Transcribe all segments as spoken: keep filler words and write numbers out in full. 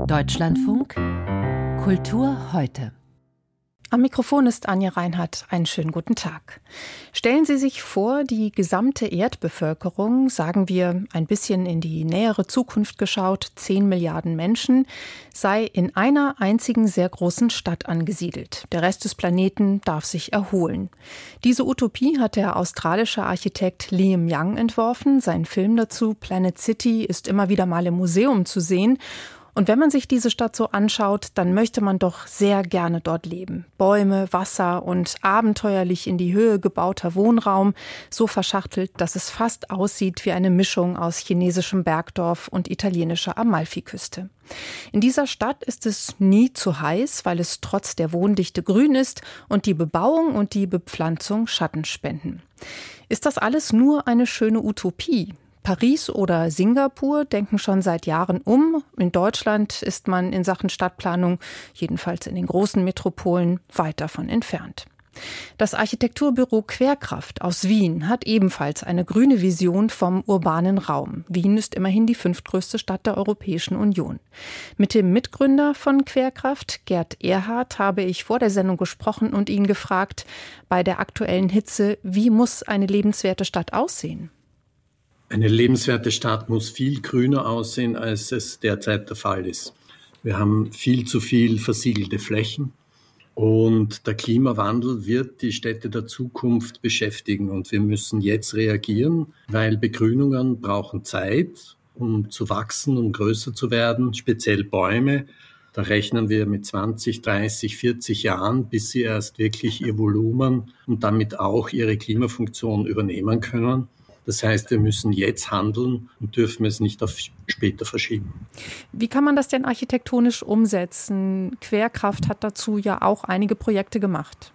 Deutschlandfunk Kultur heute. Am Mikrofon ist Anja Reinhardt. Einen schönen guten Tag. Stellen Sie sich vor, die gesamte Erdbevölkerung, sagen wir ein bisschen in die nähere Zukunft geschaut, zehn Milliarden Menschen, sei in einer einzigen sehr großen Stadt angesiedelt. Der Rest des Planeten darf sich erholen. Diese Utopie hat der australische Architekt Liam Young entworfen. Sein Film dazu, Planet City, ist immer wieder mal im Museum zu sehen. Und wenn man sich diese Stadt so anschaut, dann möchte man doch sehr gerne dort leben. Bäume, Wasser und abenteuerlich in die Höhe gebauter Wohnraum, so verschachtelt, dass es fast aussieht wie eine Mischung aus chinesischem Bergdorf und italienischer Amalfiküste. In dieser Stadt ist es nie zu heiß, weil es trotz der Wohndichte grün ist und die Bebauung und die Bepflanzung Schatten spenden. Ist das alles nur eine schöne Utopie? Paris oder Singapur denken schon seit Jahren um. In Deutschland ist man in Sachen Stadtplanung, jedenfalls in den großen Metropolen, weit davon entfernt. Das Architekturbüro Querkraft aus Wien hat ebenfalls eine grüne Vision vom urbanen Raum. Wien ist immerhin die fünftgrößte Stadt der Europäischen Union. Mit dem Mitgründer von Querkraft, Gerd Erhardt, habe ich vor der Sendung gesprochen und ihn gefragt, bei der aktuellen Hitze, wie muss eine lebenswerte Stadt aussehen? Eine lebenswerte Stadt muss viel grüner aussehen, als es derzeit der Fall ist. Wir haben viel zu viel versiegelte Flächen und der Klimawandel wird die Städte der Zukunft beschäftigen und wir müssen jetzt reagieren, weil Begrünungen brauchen Zeit, um zu wachsen, um größer zu werden, speziell Bäume. Da rechnen wir mit zwanzig, dreißig, vierzig Jahren, bis sie erst wirklich ihr Volumen und damit auch ihre Klimafunktion übernehmen können. Das heißt, wir müssen jetzt handeln und dürfen es nicht auf später verschieben. Wie kann man das denn architektonisch umsetzen? Querkraft hat dazu ja auch einige Projekte gemacht.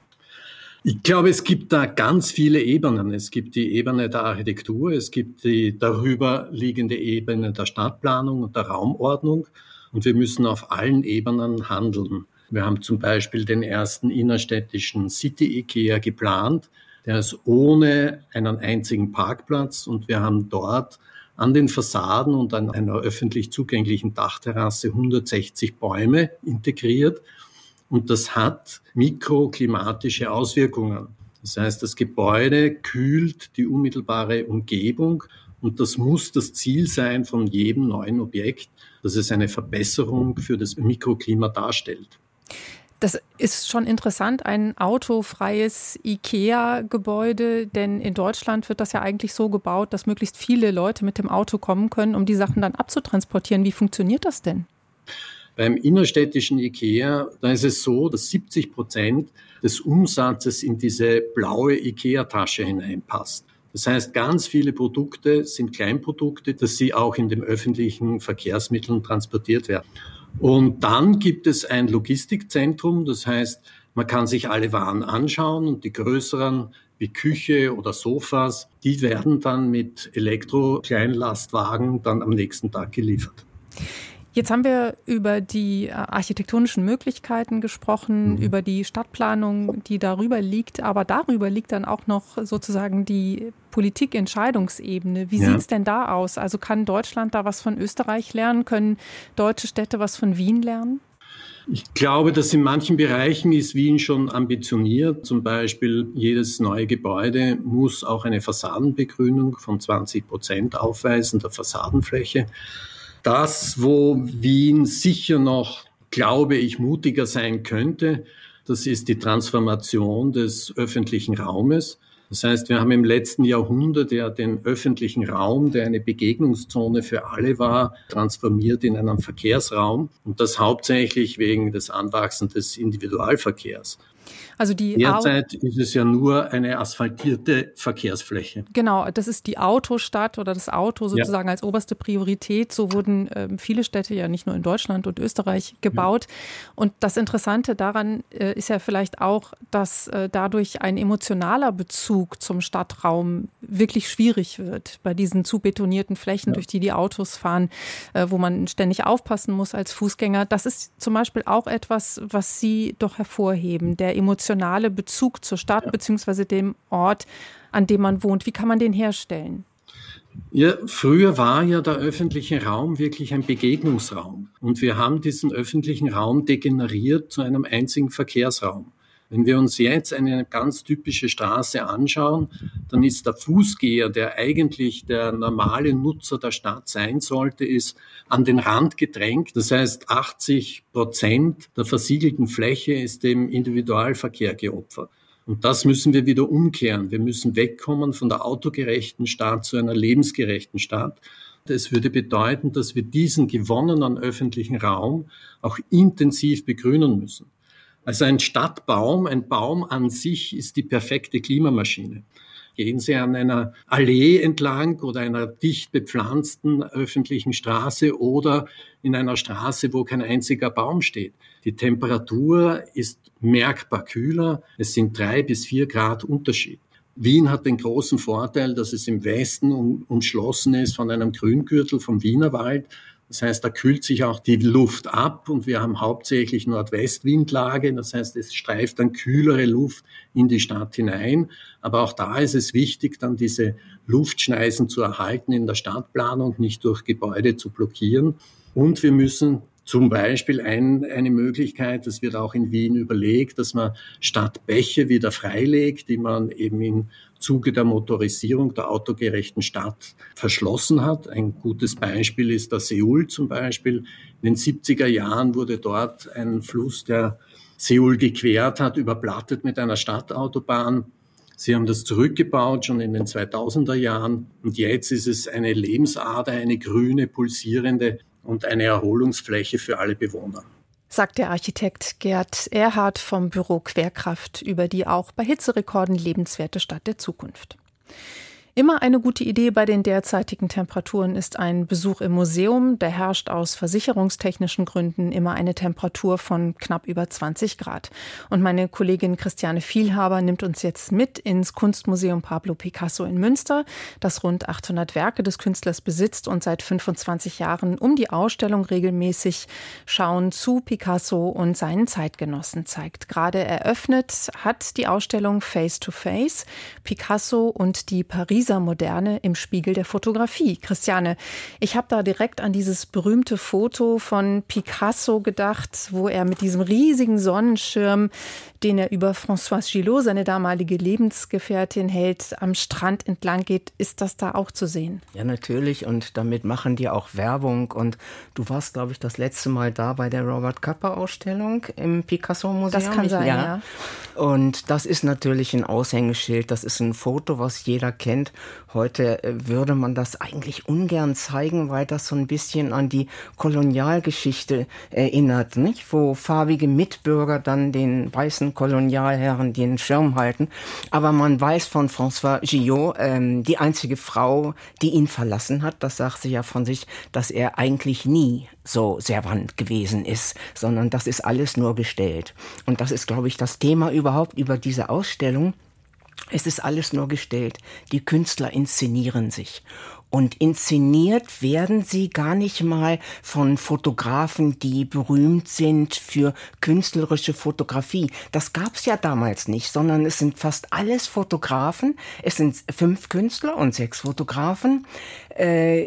Ich glaube, es gibt da ganz viele Ebenen. Es gibt die Ebene der Architektur, es gibt die darüber liegende Ebene der Stadtplanung und der Raumordnung. Und wir müssen auf allen Ebenen handeln. Wir haben zum Beispiel den ersten innerstädtischen City-IKEA geplant. Der ist ohne einen einzigen Parkplatz und wir haben dort an den Fassaden und an einer öffentlich zugänglichen Dachterrasse hundertsechzig Bäume integriert und das hat mikroklimatische Auswirkungen. Das heißt, das Gebäude kühlt die unmittelbare Umgebung und das muss das Ziel sein von jedem neuen Objekt, dass es eine Verbesserung für das Mikroklima darstellt. Das ist schon interessant, ein autofreies IKEA-Gebäude, denn in Deutschland wird das ja eigentlich so gebaut, dass möglichst viele Leute mit dem Auto kommen können, um die Sachen dann abzutransportieren. Wie funktioniert das denn? Beim innerstädtischen IKEA, da ist es so, dass siebzig Prozent des Umsatzes in diese blaue IKEA-Tasche hineinpasst. Das heißt, ganz viele Produkte sind Kleinprodukte, dass sie auch in den öffentlichen Verkehrsmitteln transportiert werden. Und dann gibt es ein Logistikzentrum, das heißt, man kann sich alle Waren anschauen und die größeren wie Küche oder Sofas, die werden dann mit Elektro-Kleinlastwagen dann am nächsten Tag geliefert. Jetzt haben wir über die architektonischen Möglichkeiten gesprochen, mhm. über die Stadtplanung, die darüber liegt, aber darüber liegt dann auch noch sozusagen die Politikentscheidungsebene. Wie ja. sieht's denn da aus? Also kann Deutschland da was von Österreich lernen? Können deutsche Städte was von Wien lernen? Ich glaube, dass in manchen Bereichen ist Wien schon ambitioniert. Zum Beispiel jedes neue Gebäude muss auch eine Fassadenbegrünung von zwanzig Prozent aufweisen, der Fassadenfläche. Das, wo Wien sicher noch, glaube ich, mutiger sein könnte, das ist die Transformation des öffentlichen Raumes. Das heißt, wir haben im letzten Jahrhundert ja den öffentlichen Raum, der eine Begegnungszone für alle war, transformiert in einen Verkehrsraum und das hauptsächlich wegen des Anwachsens des Individualverkehrs. Also die Derzeit ist es ja nur eine asphaltierte Verkehrsfläche. Genau, das ist die Autostadt oder das Auto sozusagen ja. als oberste Priorität. So wurden äh, viele Städte ja nicht nur in Deutschland und Österreich gebaut. Ja. Und das Interessante daran äh, ist ja vielleicht auch, dass äh, dadurch ein emotionaler Bezug zum Stadtraum wirklich schwierig wird. Bei diesen zu betonierten Flächen, ja. durch die die Autos fahren, äh, wo man ständig aufpassen muss als Fußgänger. Das ist zum Beispiel auch etwas, was Sie doch hervorheben, der emotionale Bezug zur Stadt ja. bzw. dem Ort, an dem man wohnt. Wie kann man den herstellen? Ja, früher war ja der öffentliche Raum wirklich ein Begegnungsraum. Und wir haben diesen öffentlichen Raum degeneriert zu einem einzigen Verkehrsraum. Wenn wir uns jetzt eine ganz typische Straße anschauen, dann ist der Fußgeher, der eigentlich der normale Nutzer der Stadt sein sollte, ist an den Rand gedrängt. Das heißt, achtzig Prozent der versiegelten Fläche ist dem Individualverkehr geopfert. Und das müssen wir wieder umkehren. Wir müssen wegkommen von der autogerechten Stadt zu einer lebensgerechten Stadt. Das würde bedeuten, dass wir diesen gewonnenen öffentlichen Raum auch intensiv begrünen müssen. Also ein Stadtbaum, ein Baum an sich ist die perfekte Klimamaschine. Gehen Sie an einer Allee entlang oder einer dicht bepflanzten öffentlichen Straße oder in einer Straße, wo kein einziger Baum steht. Die Temperatur ist merkbar kühler. Es sind drei bis vier Grad Unterschied. Wien hat den großen Vorteil, dass es im Westen um, umschlossen ist von einem Grüngürtel vom Wienerwald. Das heißt, da kühlt sich auch die Luft ab und wir haben hauptsächlich Nordwestwindlage. Das heißt, es streift dann kühlere Luft in die Stadt hinein. Aber auch da ist es wichtig, dann diese Luftschneisen zu erhalten in der Stadtplanung, nicht durch Gebäude zu blockieren. Und wir müssen zum Beispiel ein, eine Möglichkeit, das wird auch in Wien überlegt, dass man Stadtbäche wieder freilegt, die man eben im Zuge der Motorisierung der autogerechten Stadt verschlossen hat. Ein gutes Beispiel ist der Seul zum Beispiel. In den siebziger Jahren wurde dort ein Fluss, der Seul gequert hat, überplattet mit einer Stadtautobahn. Sie haben das zurückgebaut, schon in den zweitausender Jahren. Und jetzt ist es eine Lebensader, eine grüne, pulsierende und eine Erholungsfläche für alle Bewohner. Sagt der Architekt Gerd Erhardt vom Büro Querkraft über die auch bei Hitzerekorden lebenswerte Stadt der Zukunft. Immer eine gute Idee bei den derzeitigen Temperaturen ist ein Besuch im Museum. Da herrscht aus versicherungstechnischen Gründen immer eine Temperatur von knapp über zwanzig Grad. Und meine Kollegin Christiane Vielhaber nimmt uns jetzt mit ins Kunstmuseum Pablo Picasso in Münster, das rund achthundert Werke des Künstlers besitzt und seit fünfundzwanzig Jahren um die Ausstellung regelmäßig Schauen zu Picasso und seinen Zeitgenossen zeigt. Gerade eröffnet hat die Ausstellung Face to Face, Picasso und die Pariser Moderne im Spiegel der Fotografie. Christiane, ich habe da direkt an dieses berühmte Foto von Picasso gedacht, wo er mit diesem riesigen Sonnenschirm, den er über Françoise Gillot, seine damalige Lebensgefährtin, hält, am Strand entlang geht. Ist das da auch zu sehen? Ja, natürlich. Und damit machen die auch Werbung. Und du warst, glaube ich, das letzte Mal da bei der Robert-Capa-Ausstellung im Picasso-Museum. Das kann sein, ja. ja. Und das ist natürlich ein Aushängeschild. Das ist ein Foto, was jeder kennt. Heute würde man das eigentlich ungern zeigen, weil das so ein bisschen an die Kolonialgeschichte erinnert, nicht? Wo farbige Mitbürger dann den weißen Kolonialherren den Schirm halten. Aber man weiß von Françoise Gillot, ähm, die einzige Frau, die ihn verlassen hat, das sagt sie ja von sich, dass er eigentlich nie so servant gewesen ist, sondern das ist alles nur gestellt. Und das ist, glaube ich, das Thema überhaupt über diese Ausstellung. Es ist alles nur gestellt. Die Künstler inszenieren sich. Und inszeniert werden sie gar nicht mal von Fotografen, die berühmt sind für künstlerische Fotografie. Das gab's ja damals nicht, sondern es sind fast alles Fotografen. Es sind fünf Künstler und sechs Fotografen, äh,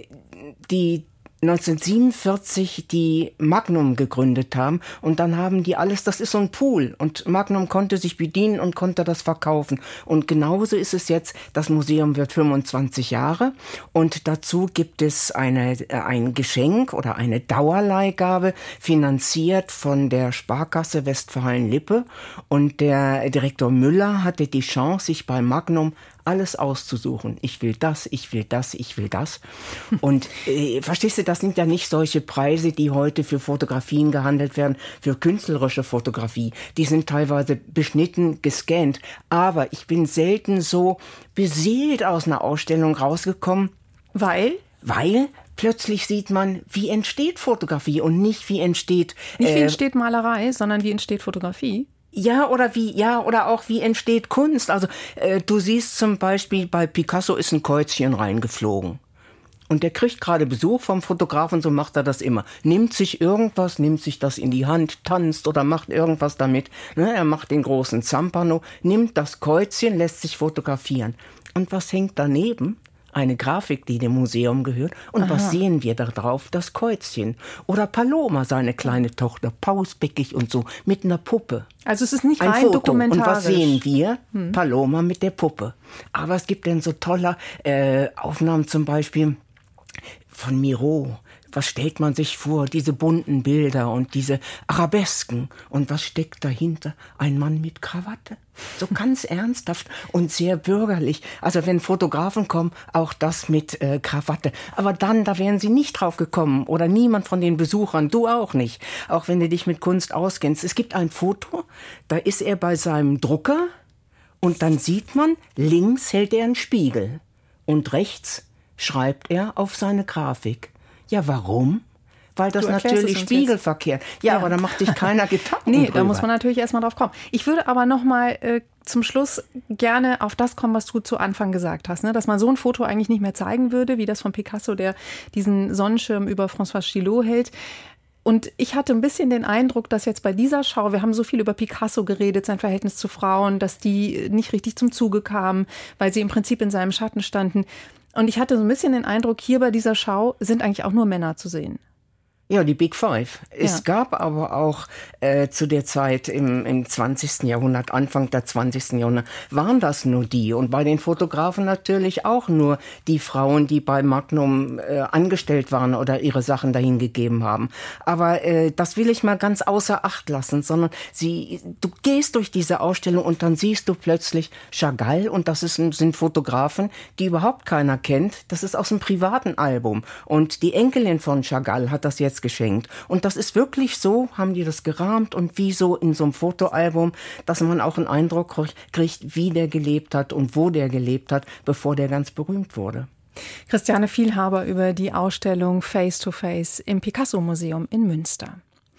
die neunzehnhundertsiebenundvierzig die Magnum gegründet haben und dann haben die alles, das ist so ein Pool und Magnum konnte sich bedienen und konnte das verkaufen und genauso ist es jetzt, das Museum wird fünfundzwanzig Jahre und dazu gibt es eine, ein Geschenk oder eine Dauerleihgabe, finanziert von der Sparkasse Westfalen-Lippe und der Direktor Müller hatte die Chance, sich bei Magnum alles auszusuchen. Ich will das, ich will das, ich will das. Und äh, verstehst du, das sind ja nicht solche Preise, die heute für Fotografien gehandelt werden, für künstlerische Fotografie. Die sind teilweise beschnitten, gescannt. Aber ich bin selten so beseelt aus einer Ausstellung rausgekommen. Weil? Weil plötzlich sieht man, wie entsteht Fotografie und nicht wie entsteht... Nicht wie äh, entsteht Malerei, sondern wie entsteht Fotografie. Ja, oder wie, ja, oder auch wie entsteht Kunst. Also, äh, du siehst zum Beispiel, bei Picasso ist ein Käuzchen reingeflogen. Und der kriegt gerade Besuch vom Fotografen, so macht er das immer. Nimmt sich irgendwas, nimmt sich das in die Hand, tanzt oder macht irgendwas damit. Ne, er macht den großen Zampano, nimmt das Käuzchen, lässt sich fotografieren. Und was hängt daneben? eine Grafik, die dem Museum gehört. Und Aha. was sehen wir da drauf? Das Käuzchen. Oder Paloma, seine kleine Tochter, pausbäckig und so, mit einer Puppe. Also es ist nicht ein rein Foto. dokumentarisch. Und was sehen wir? Hm. Paloma mit der Puppe. Aber es gibt dann so tolle äh, Aufnahmen, zum Beispiel von Miro. Was stellt man sich vor? Diese bunten Bilder und diese Arabesken. Und was steckt dahinter? Ein Mann mit Krawatte. So ganz ernsthaft und sehr bürgerlich. Also wenn Fotografen kommen, auch das mit äh, Krawatte. Aber dann, da wären sie nicht drauf gekommen. Oder niemand von den Besuchern. Du auch nicht. Auch wenn du dich mit Kunst auskennst. Es gibt ein Foto, da ist er bei seinem Drucker. Und dann sieht man, links hält er einen Spiegel. Und rechts schreibt er auf seine Grafik. Ja, warum? Weil das natürlich spiegelverkehrt. Ja, ja, aber da macht sich keiner Gedanken Nee, drüber. Da muss man natürlich erstmal drauf kommen. Ich würde aber noch mal äh, zum Schluss gerne auf das kommen, was du zu Anfang gesagt hast, ne? Dass man so ein Foto eigentlich nicht mehr zeigen würde, wie das von Picasso, der diesen Sonnenschirm über François Chillot hält. Und ich hatte ein bisschen den Eindruck, dass jetzt bei dieser Schau, wir haben so viel über Picasso geredet, sein Verhältnis zu Frauen, dass die nicht richtig zum Zuge kamen, weil sie im Prinzip in seinem Schatten standen. Und ich hatte so ein bisschen den Eindruck, hier bei dieser Schau sind eigentlich auch nur Männer zu sehen. Ja, die Big Five. Es ja. gab aber auch äh, zu der Zeit im, im zwanzigsten Jahrhundert, Anfang der zwanzigsten Jahrhundert, waren das nur die. Und bei den Fotografen natürlich auch nur die Frauen, die bei Magnum äh, angestellt waren oder ihre Sachen dahin gegeben haben. Aber äh, das will ich mal ganz außer Acht lassen, sondern sie, du gehst durch diese Ausstellung und dann siehst du plötzlich Chagall und das ist, sind Fotografen, die überhaupt keiner kennt. Das ist aus einem privaten Album. Und die Enkelin von Chagall hat das jetzt geschenkt. Und das ist wirklich so, haben die das gerahmt und wie so in so einem Fotoalbum, dass man auch einen Eindruck kriegt, wie der gelebt hat und wo der gelebt hat, bevor der ganz berühmt wurde. Christiane Vielhaber über die Ausstellung Face to Face im Picasso-Museum in Münster.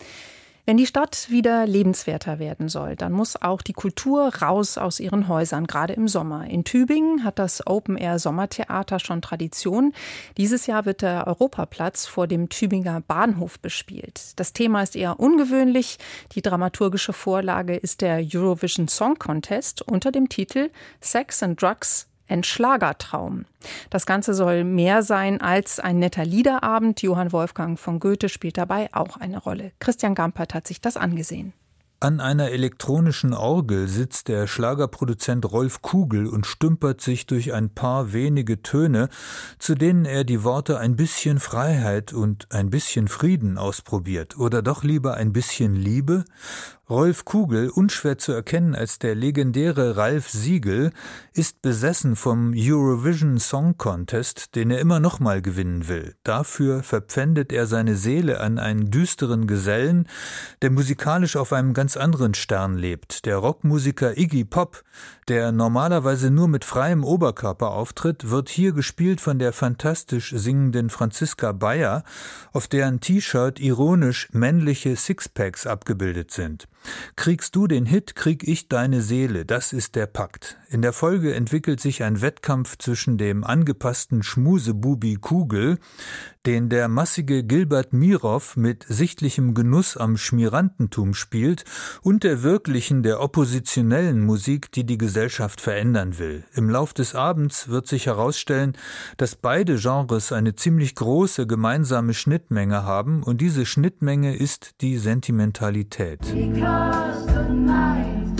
Wenn die Stadt wieder lebenswerter werden soll, dann muss auch die Kultur raus aus ihren Häusern, gerade im Sommer. In Tübingen hat das Open-Air-Sommertheater schon Tradition. Dieses Jahr wird der Europaplatz vor dem Tübinger Bahnhof bespielt. Das Thema ist eher ungewöhnlich. Die dramaturgische Vorlage ist der Eurovision Song Contest unter dem Titel Sex and Drugs, ein Schlagertraum. Das Ganze soll mehr sein als ein netter Liederabend. Johann Wolfgang von Goethe spielt dabei auch eine Rolle. Christian Gampert hat sich das angesehen. An einer elektronischen Orgel sitzt der Schlagerproduzent Rolf Kugel und stümpert sich durch ein paar wenige Töne, zu denen er die Worte ein bisschen Freiheit und ein bisschen Frieden ausprobiert. Oder doch lieber ein bisschen Liebe? Rolf Kugel, unschwer zu erkennen als der legendäre Ralf Siegel, ist besessen vom Eurovision Song Contest, den er immer noch mal gewinnen will. Dafür verpfändet er seine Seele an einen düsteren Gesellen, der musikalisch auf einem ganz anderen Stern lebt. Der Rockmusiker Iggy Pop, der normalerweise nur mit freiem Oberkörper auftritt, wird hier gespielt von der fantastisch singenden Franziska Bayer, auf deren T-Shirt ironisch männliche Sixpacks abgebildet sind. Kriegst du den Hit, krieg ich deine Seele, das ist der Pakt. In der Folge entwickelt sich ein Wettkampf zwischen dem angepassten Schmusebubi Kugel, den der massige Gilbert Mirov mit sichtlichem Genuss am Schmierantentum spielt, und der wirklichen, der oppositionellen Musik, die die Gesellschaft verändern will. Im Lauf des Abends wird sich herausstellen, dass beide Genres eine ziemlich große gemeinsame Schnittmenge haben, und diese Schnittmenge ist die Sentimentalität. Because the night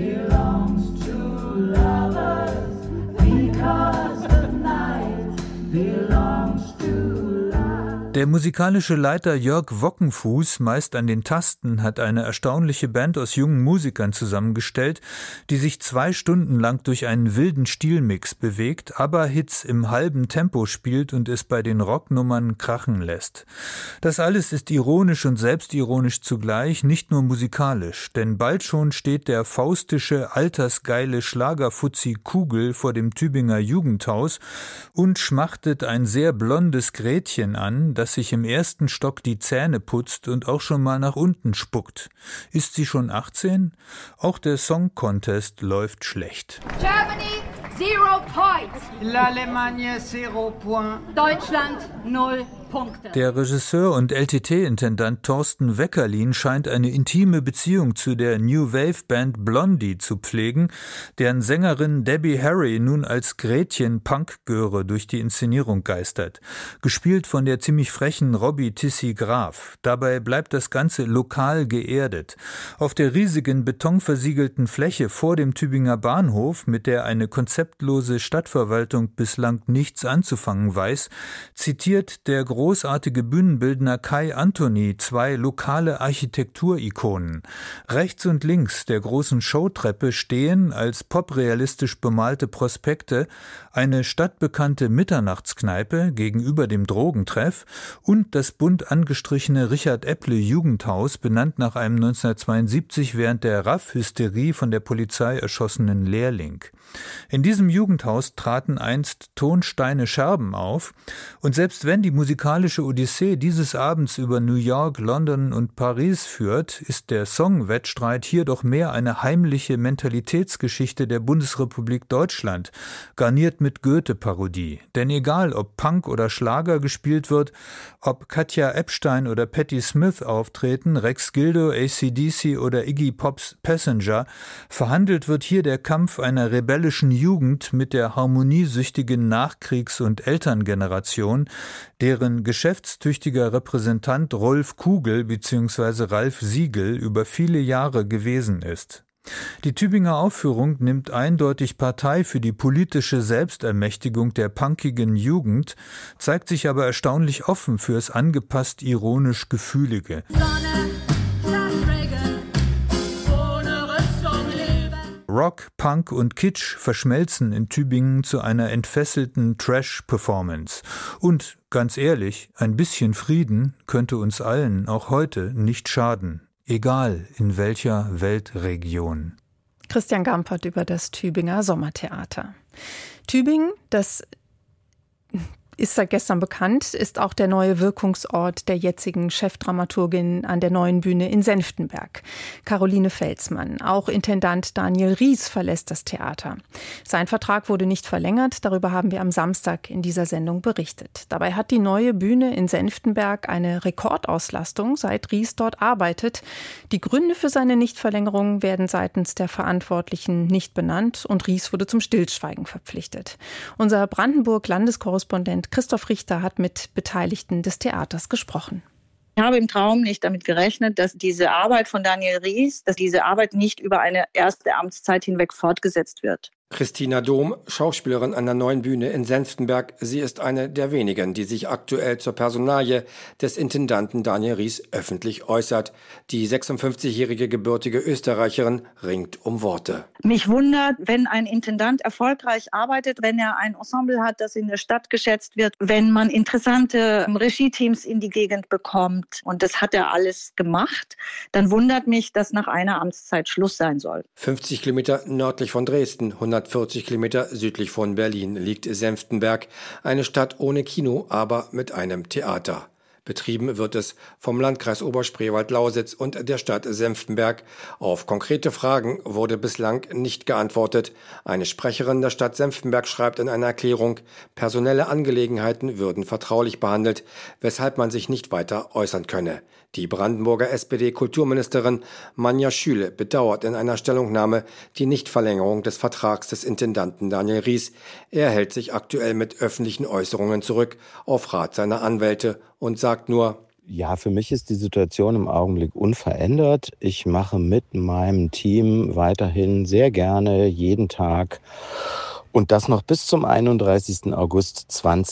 belongs to lovers. Because the night belongs to lovers. Der musikalische Leiter Jörg Wockenfuß, meist an den Tasten, hat eine erstaunliche Band aus jungen Musikern zusammengestellt, die sich zwei Stunden lang durch einen wilden Stilmix bewegt, aber Hits im halben Tempo spielt und es bei den Rocknummern krachen lässt. Das alles ist ironisch und selbstironisch zugleich, nicht nur musikalisch, denn bald schon steht der faustische, altersgeile Schlagerfuzzi Kugel vor dem Tübinger Jugendhaus und schmachtet ein sehr blondes Gretchen an, das sich im ersten Stock die Zähne putzt und auch schon mal nach unten spuckt. Ist sie schon achtzehn? Auch der Song Contest läuft schlecht. Germany, zero points. L'Allemagne, zero point. Deutschland, null Punkte. Der Regisseur und L T T-Intendant Thorsten Weckerlin scheint eine intime Beziehung zu der New Wave-Band Blondie zu pflegen, deren Sängerin Debbie Harry nun als Gretchen Punk-Göre durch die Inszenierung geistert. Gespielt von der ziemlich frechen Robbie Tissi Graf. Dabei bleibt das Ganze lokal geerdet. Auf der riesigen betonversiegelten Fläche vor dem Tübinger Bahnhof, mit der eine konzeptlose Stadtverwaltung bislang nichts anzufangen weiß, zitiert der großartige Bühnenbildner Kai Antoni zwei lokale Architekturikonen. Rechts und links der großen Showtreppe stehen als poprealistisch bemalte Prospekte eine stadtbekannte Mitternachtskneipe gegenüber dem Drogentreff und das bunt angestrichene Richard-Epple-Jugendhaus, benannt nach einem neunzehnhundertzweiundsiebzig während der R A F-Hysterie von der Polizei erschossenen Lehrling. In diesem Jugendhaus traten einst Tonsteine Scherben auf, und selbst wenn die musikalische Odyssee dieses Abends über New York, London und Paris führt, ist der Songwettstreit hier doch mehr eine heimliche Mentalitätsgeschichte der Bundesrepublik Deutschland, garniert mit Goethe-Parodie. Denn egal, ob Punk oder Schlager gespielt wird, ob Katja Epstein oder Patti Smith auftreten, Rex Gildo, A C D C oder Iggy Pops Passenger, verhandelt wird hier der Kampf einer rebellischen Jugend mit der harmoniesüchtigen Nachkriegs- und Elterngeneration, deren geschäftstüchtiger Repräsentant Rolf Kugel bzw. Ralf Siegel über viele Jahre gewesen ist. Die Tübinger Aufführung nimmt eindeutig Partei für die politische Selbstermächtigung der punkigen Jugend, zeigt sich aber erstaunlich offen fürs angepasst ironisch Gefühlige. Sonne, Stadtregel, ohne Rüstung leben. Rock, Punk und Kitsch verschmelzen in Tübingen zu einer entfesselten Trash-Performance. Und, ganz ehrlich, ein bisschen Frieden könnte uns allen auch heute nicht schaden. Egal in welcher Weltregion. Christian Gampert über das Tübinger Sommertheater. Tübingen, das ist seit gestern bekannt, ist auch der neue Wirkungsort der jetzigen Chefdramaturgin an der Neuen Bühne in Senftenberg, Caroline Felsmann. Auch Intendant Daniel Ries verlässt das Theater. Sein Vertrag wurde nicht verlängert, darüber haben wir am Samstag in dieser Sendung berichtet. Dabei hat die Neue Bühne in Senftenberg eine Rekordauslastung, seit Ries dort arbeitet. Die Gründe für seine Nichtverlängerung werden seitens der Verantwortlichen nicht benannt und Ries wurde zum Stillschweigen verpflichtet. Unser Brandenburg-Landeskorrespondent Christoph Richter hat mit Beteiligten des Theaters gesprochen. Ich habe im Traum nicht damit gerechnet, dass diese Arbeit von Daniel Ries, dass diese Arbeit nicht über eine erste Amtszeit hinweg fortgesetzt wird. Christina Dom, Schauspielerin an der Neuen Bühne in Senftenberg. Sie ist eine der wenigen, die sich aktuell zur Personalie des Intendanten Daniel Ries öffentlich äußert. Die sechsundfünfzigjährige gebürtige Österreicherin ringt um Worte. Mich wundert, wenn ein Intendant erfolgreich arbeitet, wenn er ein Ensemble hat, das in der Stadt geschätzt wird, wenn man interessante Regie-Teams in die Gegend bekommt. Und das hat er alles gemacht. Dann wundert mich, dass nach einer Amtszeit Schluss sein soll. fünfzig Kilometer nördlich von Dresden, hundertvierzig Kilometer südlich von Berlin liegt Senftenberg, eine Stadt ohne Kino, aber mit einem Theater. Betrieben wird es vom Landkreis Oberspreewald-Lausitz und der Stadt Senftenberg. Auf konkrete Fragen wurde bislang nicht geantwortet. Eine Sprecherin der Stadt Senftenberg schreibt in einer Erklärung, personelle Angelegenheiten würden vertraulich behandelt, weshalb man sich nicht weiter äußern könne. Die Brandenburger S P D-Kulturministerin Manja Schüle bedauert in einer Stellungnahme die Nichtverlängerung des Vertrags des Intendanten Daniel Ries. Er hält sich aktuell mit öffentlichen Äußerungen zurück auf Rat seiner Anwälte und sagt nur: Ja, für mich ist die Situation im Augenblick unverändert. Ich mache mit meinem Team weiterhin sehr gerne jeden Tag und das noch bis zum einunddreißigsten August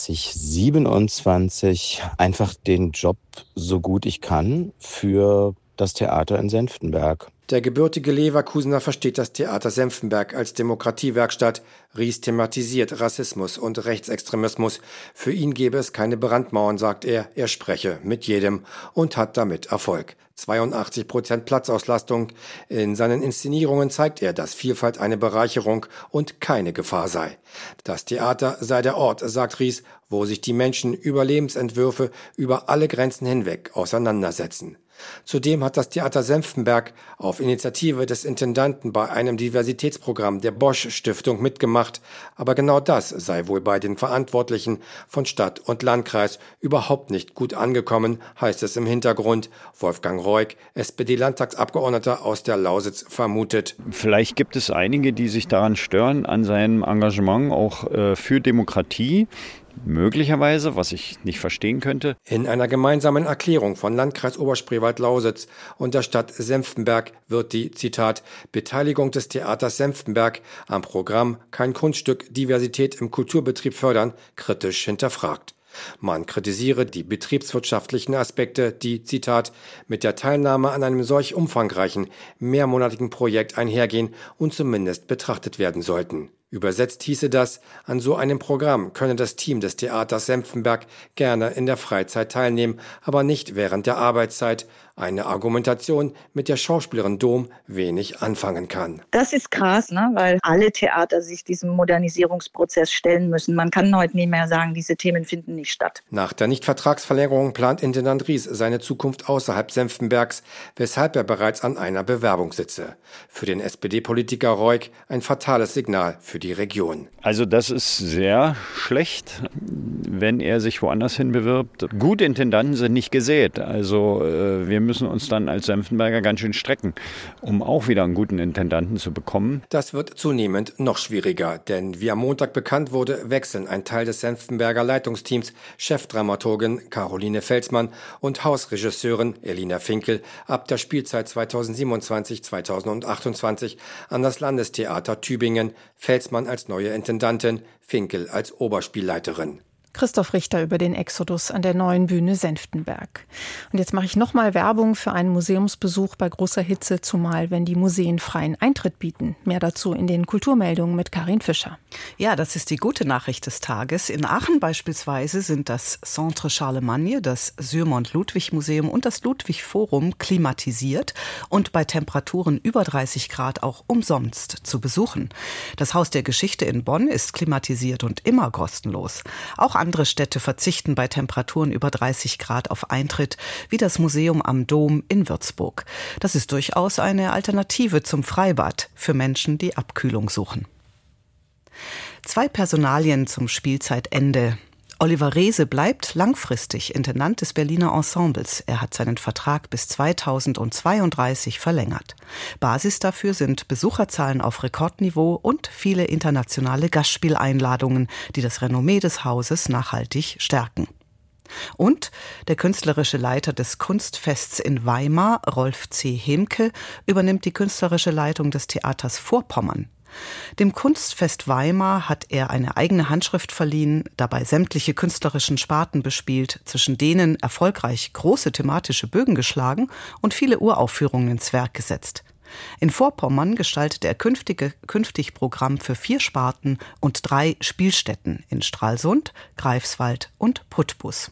zweitausendsiebenundzwanzig einfach den Job so gut ich kann für das Theater in Senftenberg. Der gebürtige Leverkusener versteht das Theater Senftenberg als Demokratiewerkstatt. Ries thematisiert Rassismus und Rechtsextremismus. Für ihn gäbe es keine Brandmauern, sagt er. Er spreche mit jedem und hat damit Erfolg. zweiundachtzig Prozent Platzauslastung. In seinen Inszenierungen zeigt er, dass Vielfalt eine Bereicherung und keine Gefahr sei. Das Theater sei der Ort, sagt Ries, wo sich die Menschen über Lebensentwürfe über alle Grenzen hinweg auseinandersetzen. Zudem hat das Theater Senftenberg auf Initiative des Intendanten bei einem Diversitätsprogramm der Bosch-Stiftung mitgemacht. Aber genau das sei wohl bei den Verantwortlichen von Stadt und Landkreis überhaupt nicht gut angekommen, heißt es im Hintergrund. Wolfgang Reuk, S P D-Landtagsabgeordneter aus der Lausitz, vermutet. Vielleicht gibt es einige, die sich daran stören, an seinem Engagement auch äh, für Demokratie. Möglicherweise, was ich nicht verstehen könnte. In einer gemeinsamen Erklärung von Landkreis Oberspreewald-Lausitz und der Stadt Senftenberg wird die, Zitat, Beteiligung des Theaters Senftenberg am Programm Kein Kunststück Diversität im Kulturbetrieb fördern kritisch hinterfragt. Man kritisiere die betriebswirtschaftlichen Aspekte, die, Zitat, mit der Teilnahme an einem solch umfangreichen, mehrmonatigen Projekt einhergehen und zumindest betrachtet werden sollten. Übersetzt hieße das, an so einem Programm könne das Team des Theaters Senftenberg gerne in der Freizeit teilnehmen, aber nicht während der Arbeitszeit. Eine Argumentation, mit der Schauspielerin Dom wenig anfangen kann. Das ist krass, ne? Weil alle Theater sich diesem Modernisierungsprozess stellen müssen. Man kann heute nicht mehr sagen, diese Themen finden nicht statt. Nach der Nichtvertragsverlängerung plant Intendant Ries seine Zukunft außerhalb Senftenbergs, weshalb er bereits an einer Bewerbung sitze. Für den S P D-Politiker Reuk ein fatales Signal für die Region. Also das ist sehr schlecht, wenn er sich woanders hin bewirbt. Gute Intendanten sind nicht gesät. Also äh, wir müssen uns dann als Senftenberger ganz schön strecken, um auch wieder einen guten Intendanten zu bekommen. Das wird zunehmend noch schwieriger, denn wie am Montag bekannt wurde, wechseln ein Teil des Senftenberger Leitungsteams, Chefdramaturgin Caroline Felsmann und Hausregisseurin Elina Finkel ab der Spielzeit zweitausendsiebenundzwanzig zweitausendachtundzwanzig an das Landestheater Tübingen, Felsmann als neue Intendantin, Finkel als Oberspielleiterin. Christoph Richter über den Exodus an der neuen Bühne Senftenberg. Und jetzt mache ich nochmal Werbung für einen Museumsbesuch bei großer Hitze, zumal wenn die Museen freien Eintritt bieten. Mehr dazu in den Kulturmeldungen mit Karin Fischer. Ja, das ist die gute Nachricht des Tages. In Aachen beispielsweise sind das Centre Charlemagne, das Syrmont-Ludwig-Museum und das Ludwig-Forum klimatisiert und bei Temperaturen über dreißig Grad auch umsonst zu besuchen. Das Haus der Geschichte in Bonn ist klimatisiert und immer kostenlos. Auch andere Städte verzichten bei Temperaturen über dreißig Grad auf Eintritt, wie das Museum am Dom in Würzburg. Das ist durchaus eine Alternative zum Freibad für Menschen, die Abkühlung suchen. Zwei Personalien zum Spielzeitende. Oliver Reese bleibt langfristig Intendant des Berliner Ensembles. Er hat seinen Vertrag bis zweitausendzweiunddreißig verlängert. Basis dafür sind Besucherzahlen auf Rekordniveau und viele internationale Gastspieleinladungen, die das Renommee des Hauses nachhaltig stärken. Und der künstlerische Leiter des Kunstfests in Weimar, Rolf C. Hemke, übernimmt die künstlerische Leitung des Theaters Vorpommern. Dem Kunstfest Weimar hat er eine eigene Handschrift verliehen, dabei sämtliche künstlerischen Sparten bespielt, zwischen denen erfolgreich große thematische Bögen geschlagen und viele Uraufführungen ins Werk gesetzt. In Vorpommern gestaltet er künftige, künftig Programm für vier Sparten und drei Spielstätten in Stralsund, Greifswald und Putbus.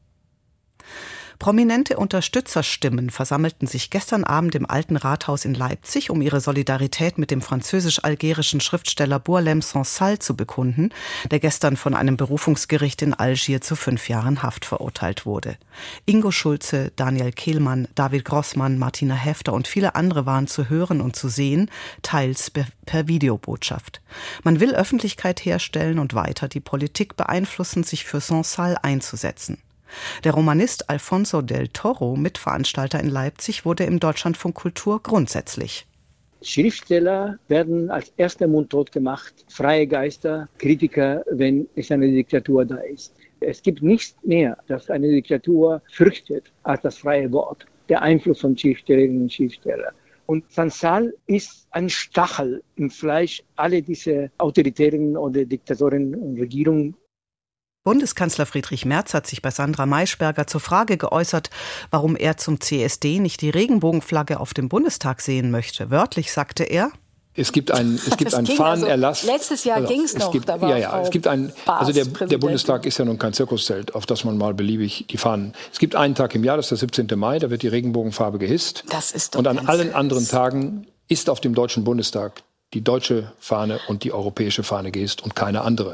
Prominente Unterstützerstimmen versammelten sich gestern Abend im Alten Rathaus in Leipzig, um ihre Solidarität mit dem französisch-algerischen Schriftsteller Bourlem Sansal zu bekunden, der gestern von einem Berufungsgericht in Algier zu fünf Jahren Haft verurteilt wurde. Ingo Schulze, Daniel Kehlmann, David Grossmann, Martina Häfter und viele andere waren zu hören und zu sehen, teils per Videobotschaft. Man will Öffentlichkeit herstellen und weiter die Politik beeinflussen, sich für Sansal einzusetzen. Der Romanist Alfonso del Toro, Mitveranstalter in Leipzig, wurde im Deutschlandfunk Kultur grundsätzlich. Schriftsteller werden als erster mundtot gemacht, freie Geister, Kritiker, wenn es eine Diktatur da ist. Es gibt nichts mehr, das eine Diktatur fürchtet, als das freie Wort, der Einfluss von Schriftstellerinnen und Schriftstellern. Und Sansal ist ein Stachel im Fleisch aller diese autoritären oder Diktatoren und Regierungen. Bundeskanzler Friedrich Merz hat sich bei Sandra Maischberger zur Frage geäußert, warum er zum C S D nicht die Regenbogenflagge auf dem Bundestag sehen möchte. Wörtlich sagte er: Es gibt einen, es gibt einen Fahnenerlass. Also letztes Jahr ging es noch. Gibt, da war ja, ja, Frau es gibt ein, also der, der Bundestag ist ja nun kein Zirkuszelt, auf das man mal beliebig die Fahnen. Es gibt einen Tag im Jahr, das ist der siebzehnte Mai, da wird die Regenbogenfarbe gehisst. Das ist doch und an allen anderen Tagen ist auf dem Deutschen Bundestag die deutsche Fahne und die europäische Fahne gehisst und keine andere.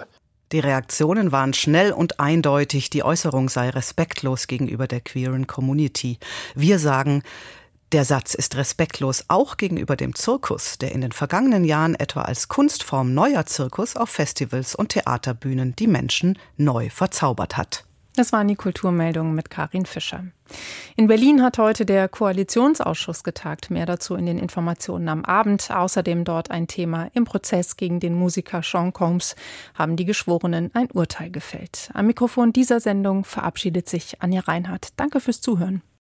Die Reaktionen waren schnell und eindeutig, die Äußerung sei respektlos gegenüber der queeren Community. Wir sagen, der Satz ist respektlos auch gegenüber dem Zirkus, der in den vergangenen Jahren etwa als Kunstform neuer Zirkus auf Festivals und Theaterbühnen die Menschen neu verzaubert hat. Das waren die Kulturmeldungen mit Karin Fischer. In Berlin hat heute der Koalitionsausschuss getagt. Mehr dazu in den Informationen am Abend. Außerdem dort ein Thema: Im Prozess gegen den Musiker Sean Combs haben die Geschworenen ein Urteil gefällt. Am Mikrofon dieser Sendung verabschiedet sich Anja Reinhardt. Danke fürs Zuhören.